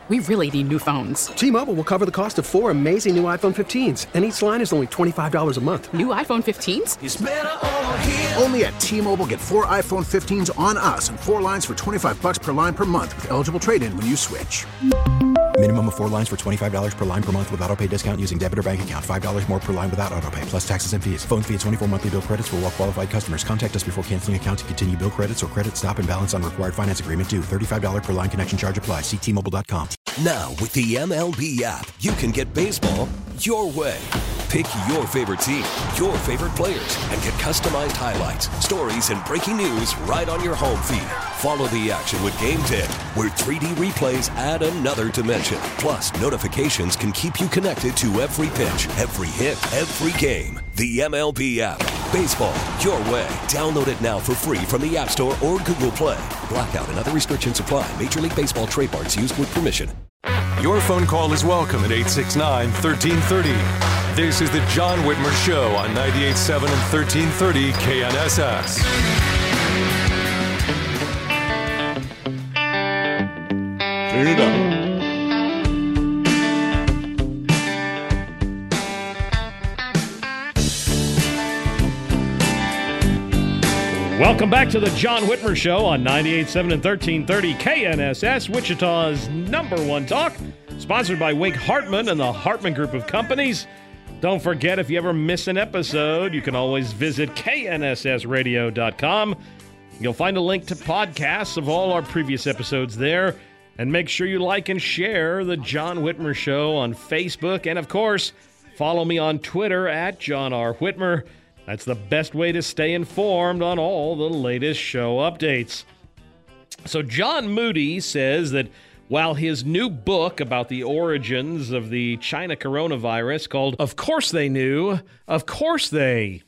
We really need new phones. T-Mobile will cover the cost of 4 amazing new iPhone 15s, and each line is only $25 a month. New iPhone 15s? It's better over here. Only at T-Mobile, get 4 iPhone 15s on us and 4 lines for $25 per line per month with eligible trade-in when you switch. Minimum of 4 lines for $25 per line per month with autopay discount using debit or bank account. $5 more per line without autopay, plus taxes and fees. Phone fee at 24 monthly bill credits for well-qualified customers. Contact us before canceling account to continue bill credits or credit stop and balance on required finance agreement due. $35 per line connection charge applies. See T-Mobile.com. Now, with the MLB app, you can get baseball your way. Pick your favorite team, your favorite players, and get customized highlights, stories, and breaking news right on your home feed. Follow the action with Game Day, where 3D replays add another dimension. Plus, notifications can keep you connected to every pitch, every hit, every game. The MLB app. Baseball your way. Download it now for free from the App Store or Google Play. Blackout and other restrictions apply. Major League Baseball trademarks used with permission. Your phone call is welcome at 869-1330. This is the John Whitmer Show on 98.7 and 1330 KNSS. Turn it up. Welcome back to the John Whitmer Show on 98.7 and 1330 KNSS, Wichita's #1 talk, sponsored by Wink Hartman and the Hartman Group of Companies. Don't forget, if you ever miss an episode, you can always visit knssradio.com. You'll find a link to podcasts of all our previous episodes there, and make sure you like and share the John Whitmer Show on Facebook, and of course, follow me on Twitter at John R. Whitmer. That's the best way to stay informed on all the latest show updates. So John Moody says that while his new book about the origins of the China coronavirus, called Of Course They Knew, Of Course They...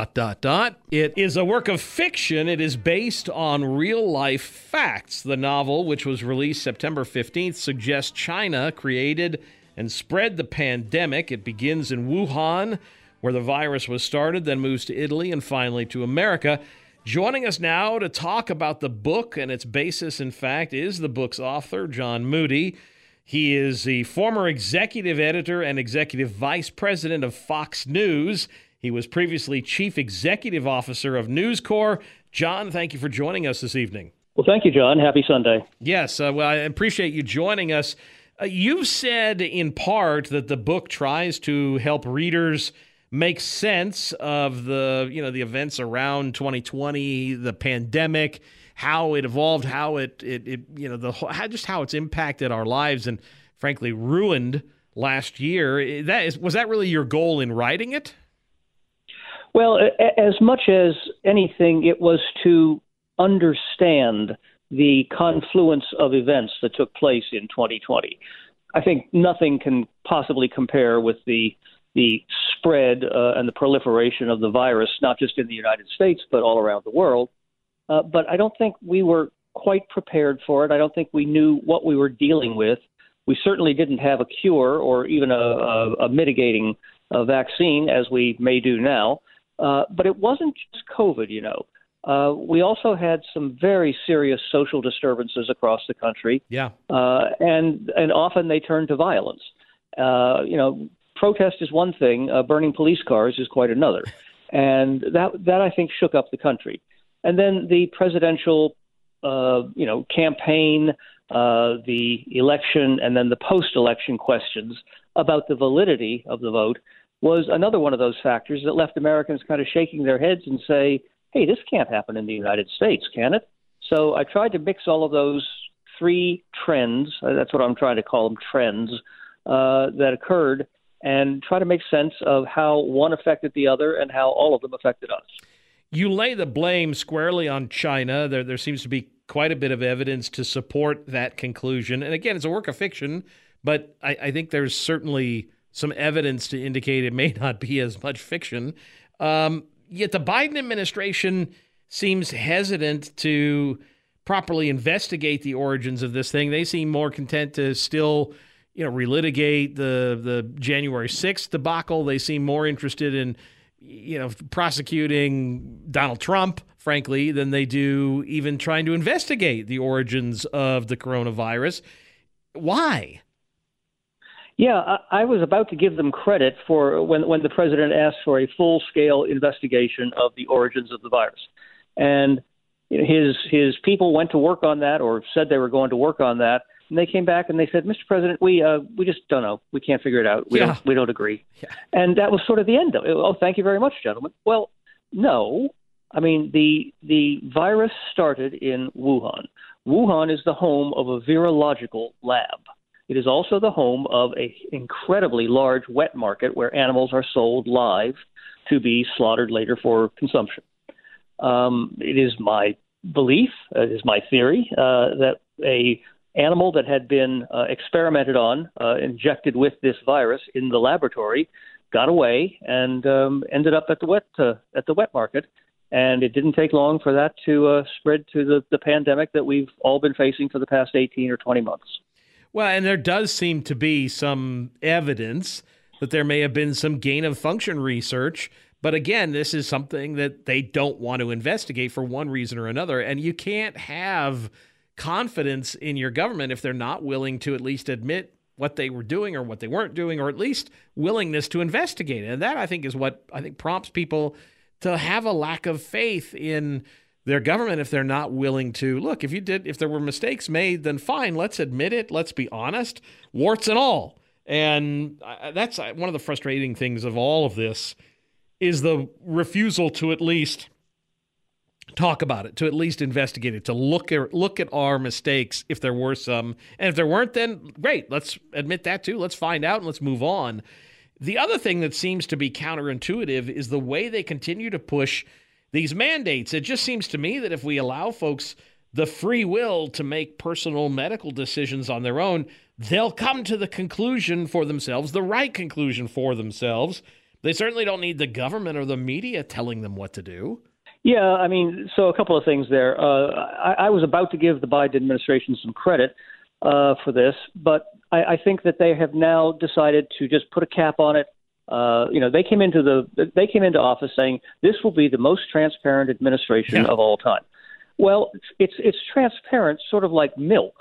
It is a work of fiction. It is based on real-life facts. The novel, which was released September 15th, suggests China created and spread the pandemic. It begins in Wuhan, where the virus was started, then moves to Italy, and finally to America. Joining us now to talk about the book and its basis, in fact, is the book's author, John Moody. He is the former executive editor and executive vice president of Fox News. He was previously chief executive officer of News Corp. John, thank you for joining us this evening. Well, thank you, John. Happy Sunday. Yes, well, I appreciate you joining us. You've said in part that the book tries to help readers make sense of the events around 2020, the pandemic, how it evolved, how how it's impacted our lives and frankly ruined last year. Was that really your goal in writing it? Well, as much as anything, it was to understand the confluence of events that took place in 2020. I think nothing can possibly compare with the spread and the proliferation of the virus, not just in the United States, but all around the world. But I don't think we were quite prepared for it. I don't think we knew what we were dealing with. We certainly didn't have a cure or even a mitigating vaccine, as we may do now. But it wasn't just COVID, We also had some very serious social disturbances across the country. Yeah. And often they turned to violence. Protest is one thing, burning police cars is quite another. And that I think shook up the country. And then the presidential, campaign, the election, and then the post-election questions about the validity of the vote was another one of those factors that left Americans kind of shaking their heads and say, hey, this can't happen in the United States, can it? So I tried to mix all of those three trends, that's what I'm trying to call them, trends, that occurred, and try to make sense of how one affected the other and how all of them affected us. You lay the blame squarely on China. There seems to be quite a bit of evidence to support that conclusion. And again, it's a work of fiction, but I think there's certainly some evidence to indicate it may not be as much fiction. Yet the Biden administration seems hesitant to properly investigate the origins of this thing. They seem more content to still, relitigate the January 6th debacle. They seem more interested in, prosecuting Donald Trump, frankly, than they do even trying to investigate the origins of the coronavirus. Why? Yeah, I was about to give them credit for when the president asked for a full-scale investigation of the origins of the virus. And his people went to work on that, or said they were going to work on that, and they came back and they said, "Mr. President, we just don't know. We can't figure it out. We don't agree." Yeah. And that was sort of the end of it. Oh, thank you very much, gentlemen. Well, no. I mean, the virus started in Wuhan. Wuhan is the home of a virological lab. It is also the home of an incredibly large wet market where animals are sold live to be slaughtered later for consumption. It is my belief, it is my theory, that a animal that had been experimented on, injected with this virus in the laboratory, got away and ended up at the wet market. And it didn't take long for that to spread to the pandemic that we've all been facing for the past 18 or 20 months. Well, and there does seem to be some evidence that there may have been some gain-of-function research. But again, this is something that they don't want to investigate for one reason or another. And you can't have confidence in your government if they're not willing to at least admit what they were doing or what they weren't doing, or at least willingness to investigate it. And that, I think, is what I think prompts people to have a lack of faith in their government if they're not willing to look. If there were mistakes made, then fine, let's admit it. Let's be honest, warts and all. And that's one of the frustrating things of all of this is the refusal to at least talk about it, to at least investigate it, to look at our mistakes if there were some. And if there weren't, then great, let's admit that too. Let's find out and let's move on. The other thing that seems to be counterintuitive is the way they continue to push these mandates. It just seems to me that if we allow folks the free will to make personal medical decisions on their own, they'll come to the conclusion for themselves, the right conclusion for themselves. They certainly don't need the government or the media telling them what to do. Yeah, I mean, so a couple of things there. I was about to give the Biden administration some credit for this, but I think that they have now decided to just put a cap on it. They came into office saying this will be the most transparent administration of all time. Well, it's transparent, sort of like milk.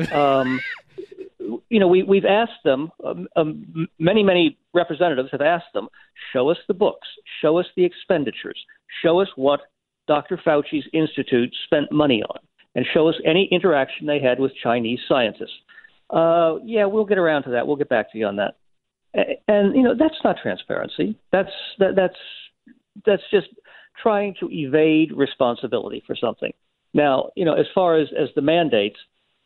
We've asked them. Many representatives have asked them, show us the books, show us the expenditures, show us what Dr. Fauci's institute spent money on, and show us any interaction they had with Chinese scientists. We'll get around to that. We'll get back to you on that. And that's not transparency. That's just trying to evade responsibility for something. Now, as far as the mandates,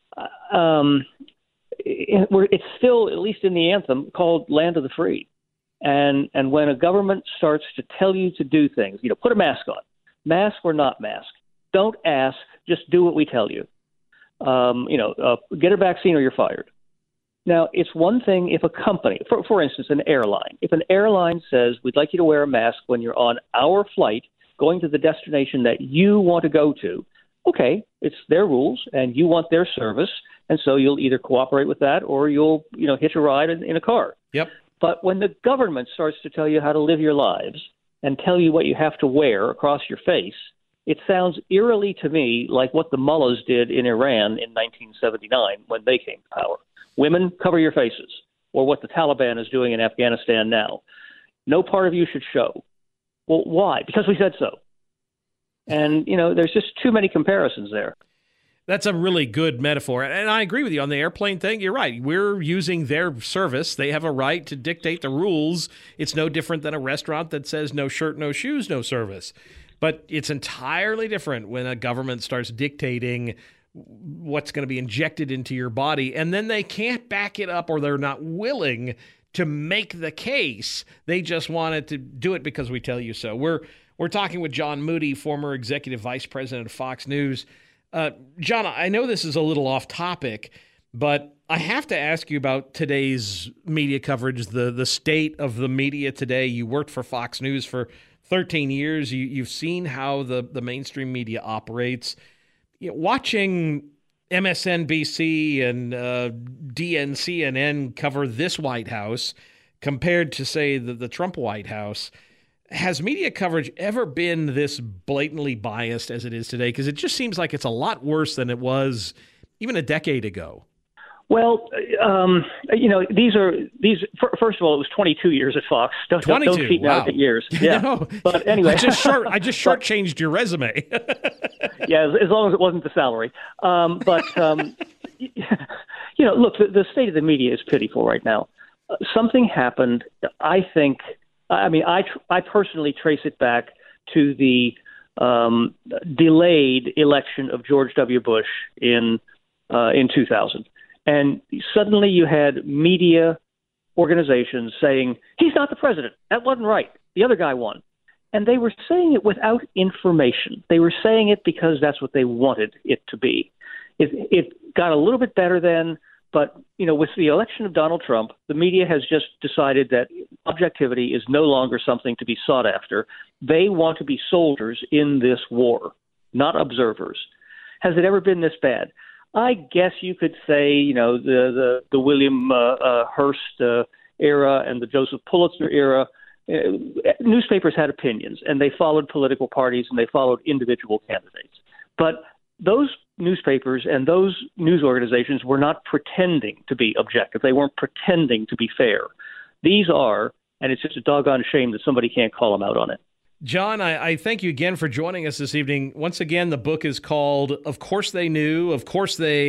it's still, at least in the anthem, called Land of the Free. And when a government starts to tell you to do things, put a mask on, mask or not mask, don't ask, just do what we tell you. Get a vaccine or you're fired. Now, it's one thing if a company, for instance, an airline, if an airline says, we'd like you to wear a mask when you're on our flight going to the destination that you want to go to, okay, it's their rules and you want their service, and so you'll either cooperate with that or you'll, hitch a ride in a car. Yep. But when the government starts to tell you how to live your lives and tell you what you have to wear across your face, it sounds eerily to me like what the mullahs did in Iran in 1979 when they came to power. Women, cover your faces, or what the Taliban is doing in Afghanistan now. No part of you should show. Well, why? Because we said so. And, there's just too many comparisons there. That's a really good metaphor. And I agree with you on the airplane thing. You're right. We're using their service. They have a right to dictate the rules. It's no different than a restaurant that says no shirt, no shoes, no service. But it's entirely different when a government starts dictating what's going to be injected into your body, and then they can't back it up, or they're not willing to make the case. They just wanted to do it because we tell you so. We're talking with John Moody, former executive vice president of Fox News. John, I know this is a little off topic, but I have to ask you about today's media coverage, the state of the media today. You worked for Fox News for 13 years. You've seen how the mainstream media operates. Watching MSNBC and DNCNN cover this White House compared to, say, the Trump White House, has media coverage ever been this blatantly biased as it is today? Because it just seems like it's a lot worse than it was even a decade ago. Well, these. First of all, it was 22 years at Fox. Don't cheat now at years. Yeah, No, but anyway, I just shortchanged your resume. Yeah, as long as it wasn't the salary. Look, the state of the media is pitiful right now. Something happened. I think. I personally trace it back to the delayed election of George W. Bush in 2000. And suddenly you had media organizations saying, he's not the president. That wasn't right. The other guy won. And they were saying it without information. They were saying it because that's what they wanted it to be. It got a little bit better then, but, with the election of Donald Trump, the media has just decided that objectivity is no longer something to be sought after. They want to be soldiers in this war, not observers. Has it ever been this bad? I guess you could say, the William Hearst era and the Joseph Pulitzer era, newspapers had opinions, and they followed political parties and they followed individual candidates. But those newspapers and those news organizations were not pretending to be objective. They weren't pretending to be fair. These are, and it's just a doggone shame that somebody can't call them out on it. John, I thank you again for joining us this evening. Once again, the book is called Of Course They Knew, Of Course They ...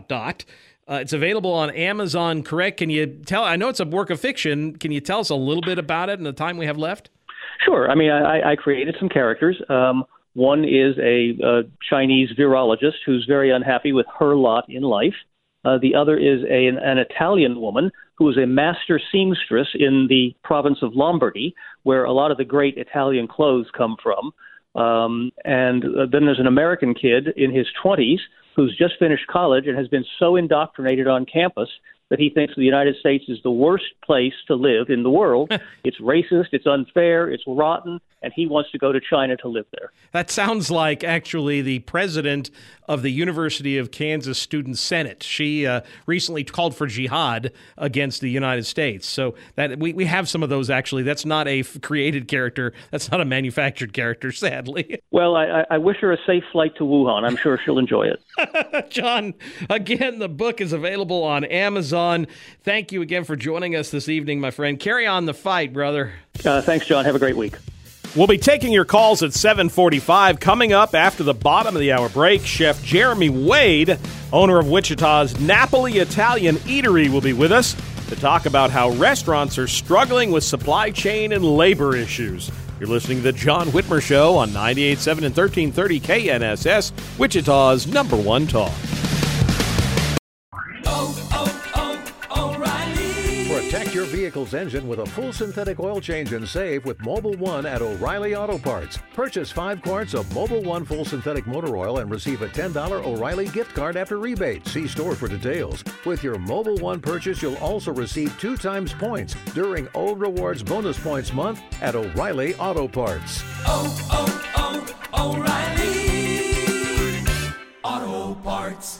It's available on Amazon, correct? Can you tell? I know it's a work of fiction. Can you tell us a little bit about it in the time we have left? Sure. I created some characters. One is a Chinese virologist who's very unhappy with her lot in life. The other is an Italian woman who is a master seamstress in the province of Lombardy, where a lot of the great Italian clothes come from. And then there's an American kid in his 20s who's just finished college and has been so indoctrinated on campus that he thinks the United States is the worst place to live in the world. It's racist, it's unfair, it's rotten, and he wants to go to China to live there. That sounds like actually the president of the University of Kansas Student Senate. She recently called for jihad against the United States. So that we have some of those actually. That's not a created character. That's not a manufactured character, sadly. Well, I wish her a safe flight to Wuhan. I'm sure she'll enjoy it. John, again, the book is available on Amazon. Thank you again for joining us this evening, my friend. Carry on the fight, brother. Thanks, John. Have a great week. We'll be taking your calls at 7:45. Coming up after the bottom of the hour break, Chef Jeremy Wade, owner of Wichita's Napoli Italian Eatery, will be with us to talk about how restaurants are struggling with supply chain and labor issues. You're listening to The John Whitmer Show on 98.7 and 1330 KNSS, Wichita's #1 talk. Protect your vehicle's engine with a full synthetic oil change and save with Mobil 1 at O'Reilly Auto Parts. Purchase 5 quarts of Mobil 1 full synthetic motor oil and receive a $10 O'Reilly gift card after rebate. See store for details. With your Mobil 1 purchase, you'll also receive 2 times points during O Rewards Bonus Points Month at O'Reilly Auto Parts. O'Reilly Auto Parts.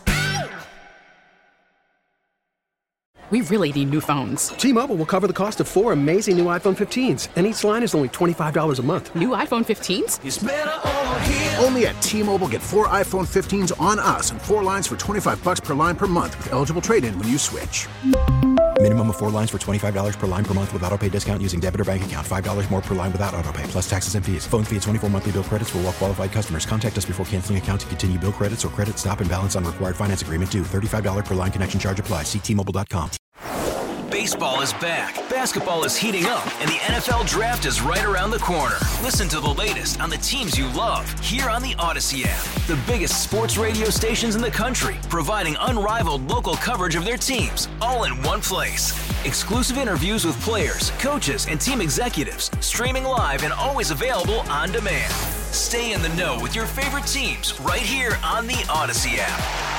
We really need new phones. T-Mobile will cover the cost of 4 amazing new iPhone 15s, and each line is only $25 a month. New iPhone 15s? It's better over here. Only at T-Mobile, get 4 iPhone 15s on us and 4 lines for $25 per line per month with eligible trade-in when you switch. Minimum of 4 lines for $25 per line per month with autopay discount using debit or bank account. $5 more per line without autopay, plus taxes and fees. Phone fee at 24 monthly bill credits for well-qualified customers. Contact us before canceling account to continue bill credits or credit stop and balance on required finance agreement due. $35 per line connection charge applies. See T-Mobile.com. Baseball is back, basketball is heating up, and the NFL Draft is right around the corner. Listen to the latest on the teams you love here on the Odyssey app. The biggest sports radio stations in the country, providing unrivaled local coverage of their teams, all in one place. Exclusive interviews with players, coaches, and team executives, streaming live and always available on demand. Stay in the know with your favorite teams right here on the Odyssey app.